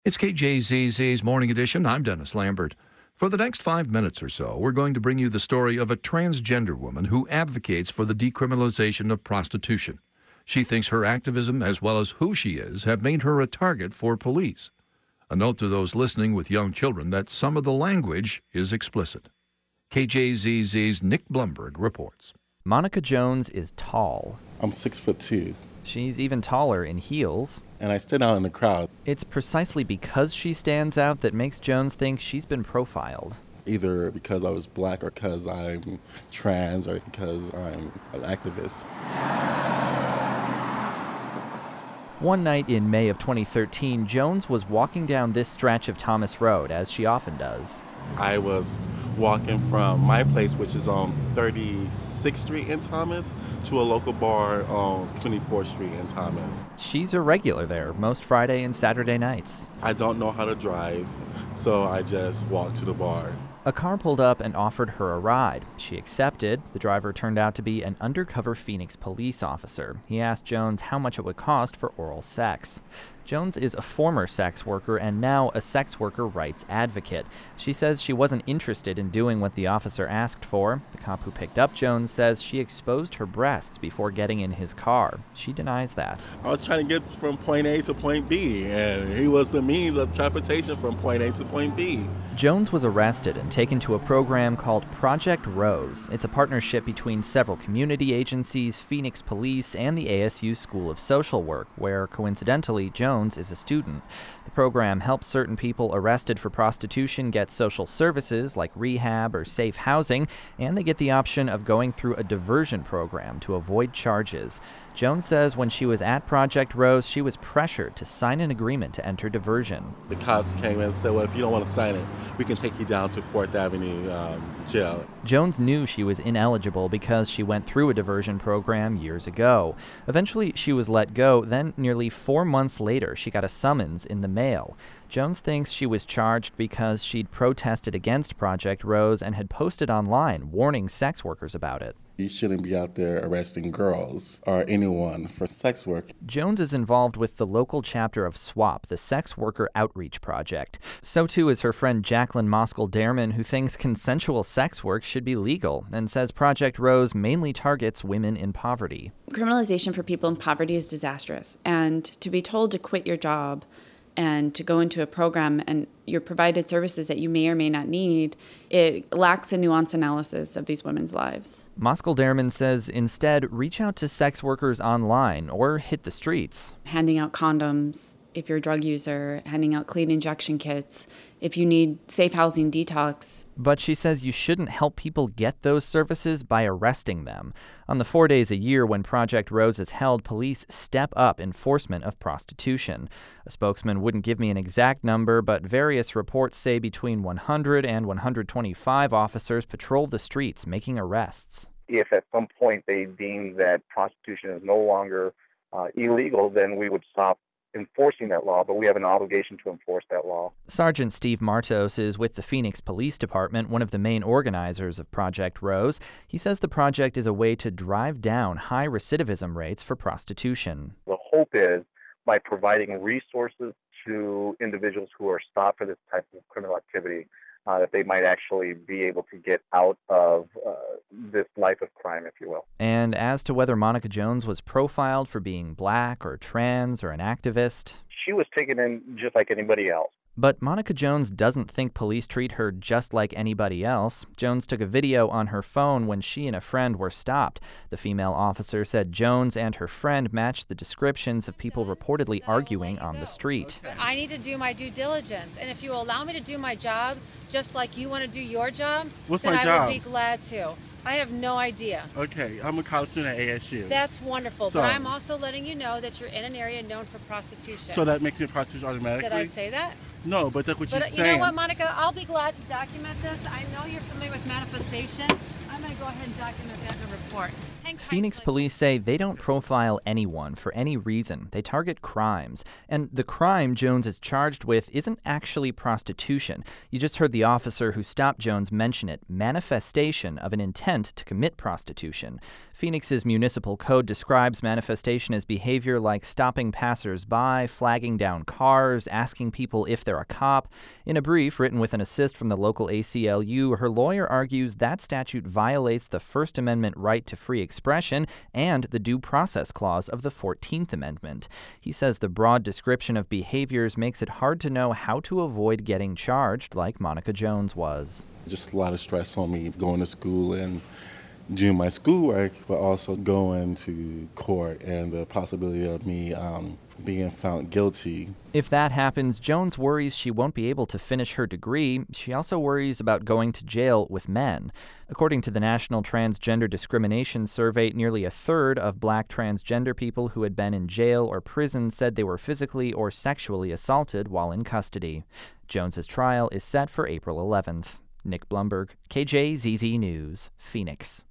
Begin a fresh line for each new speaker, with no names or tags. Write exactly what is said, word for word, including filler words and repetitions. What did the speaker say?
It's K J Z Z's Morning Edition. I'm Dennis Lambert. For the next five minutes or so, we're going to bring you the story of a transgender woman who advocates for the decriminalization of prostitution. She thinks her activism, as well as who she is, have made her a target for police. A note to those listening with young children that some of the language is explicit. K J Z Z's Nick Blumberg reports.
Monica Jones is tall.
I'm six foot two.
She's even taller in heels.
And I stand out in the crowd.
It's precisely because she stands out that makes Jones think she's been profiled.
Either because I was black or because I'm trans or because I'm an activist.
One night in May of twenty thirteen, Jones was walking down this stretch of Thomas Road, as she often does.
I was walking from my place, which is on thirty-sixth Street in Thomas, to a local bar on twenty-fourth Street in Thomas.
She's a regular there, most Friday and Saturday nights.
I don't know how to drive, so I just walked to the bar.
A car pulled up and offered her a ride. She accepted. The driver turned out to be an undercover Phoenix police officer. He asked Jones how much it would cost for oral sex. Jones is a former sex worker and now a sex worker rights advocate. She says she wasn't interested in doing what the officer asked for. The cop who picked up Jones says she exposed her breasts before getting in his car. She denies that.
I was trying to get from point A to point B, and he was the means of transportation from point A to point B.
Jones was arrested and taken to a program called Project Rose. It's a partnership between several community agencies, Phoenix Police, and the A S U School of Social Work, where, coincidentally, Jones is a student. The program helps certain people arrested for prostitution get social services like rehab or safe housing, and they get the option of going through a diversion program to avoid charges. Jones says when she was at Project Rose, she was pressured to sign an agreement to enter diversion.
The cops came in and said, well, if you don't want to sign it, we can take you down to fourth Avenue um, jail.
Jones knew she was ineligible because she went through a diversion program years ago. Eventually, she was let go. Then, nearly four months later, she got a summons in the mail. Jones thinks she was charged because she'd protested against Project Rose and had posted online warning sex workers about it.
You shouldn't be out there arresting girls or anyone for sex work.
Jones is involved with the local chapter of SWAP, the Sex Worker Outreach Project. So too is her friend Jacqueline Moskal-Derman, who thinks consensual sex work should be legal and says Project Rose mainly targets women in poverty.
Criminalization for people in poverty is disastrous, and to be told to quit your job and to go into a program and you're provided services that you may or may not need, it lacks a nuanced analysis of these women's lives.
Moskal-Derman says instead, reach out to sex workers online or hit the streets.
Handing out condoms if you're a drug user, handing out clean injection kits, if you need safe housing detox.
But she says you shouldn't help people get those services by arresting them. On the four days a year when Project Rose is held, police step up enforcement of prostitution. A spokesman wouldn't give me an exact number, but various reports say between one hundred and one hundred twenty-five officers patrol the streets making arrests.
If at some point they deem that prostitution is no longer uh, illegal, then we would stop enforcing that law, but we have an obligation to enforce that law.
Sergeant Steve Martos is with the Phoenix Police Department, one of the main organizers of Project Rose. He says the project is a way to drive down high recidivism rates for prostitution.
The hope is by providing resources to individuals who are stopped for this type of criminal activity, Uh, that they might actually be able to get out of uh, this life of crime, if you will.
And as to whether Monica Jones was profiled for being black or trans or an activist,
she was taken in just like anybody else.
But Monica Jones doesn't think police treat her just like anybody else. Jones took a video on her phone when she and a friend were stopped. The female officer said Jones and her friend matched the descriptions of people reportedly arguing on the street.
I need to do my due diligence, and if you allow me to do my job just like you want to do your job,
What's
then
my
I
job?
would be glad to. I have no idea.
Okay, I'm a college student at A S U.
That's wonderful,
So-
but I'm also letting you know that you're in an area known for prostitution.
So that makes me a prostitute automatically?
Did I say that?
No, but that's what
But
you're
you
saying.
know what, Monica? I'll be glad to document this. I know you're familiar with manifestation. I'm going to go ahead and document that in a report. Hey,
Phoenix police say they don't profile anyone for any reason. They target crimes. And the crime Jones is charged with isn't actually prostitution. You just heard the officer who stopped Jones mention it, manifestation of an intent to commit prostitution. Phoenix's municipal code describes manifestation as behavior like stopping passers-by, flagging down cars, asking people if they're a cop. In a brief written with an assist from the local A C L U, her lawyer argues that statute violates the First Amendment right to free expression and the Due Process Clause of the fourteenth Amendment. He says the broad description of behaviors makes it hard to know how to avoid getting charged like Monica Jones was.
Just a lot of stress on me going to school and doing my schoolwork, but also going to court and the possibility of me um, being found guilty.
If that happens, Jones worries she won't be able to finish her degree. She also worries about going to jail with men. According to the National Transgender Discrimination Survey, nearly a third of black transgender people who had been in jail or prison said they were physically or sexually assaulted while in custody. Jones's trial is set for April eleventh. Nick Blumberg, K J Z Z News, Phoenix.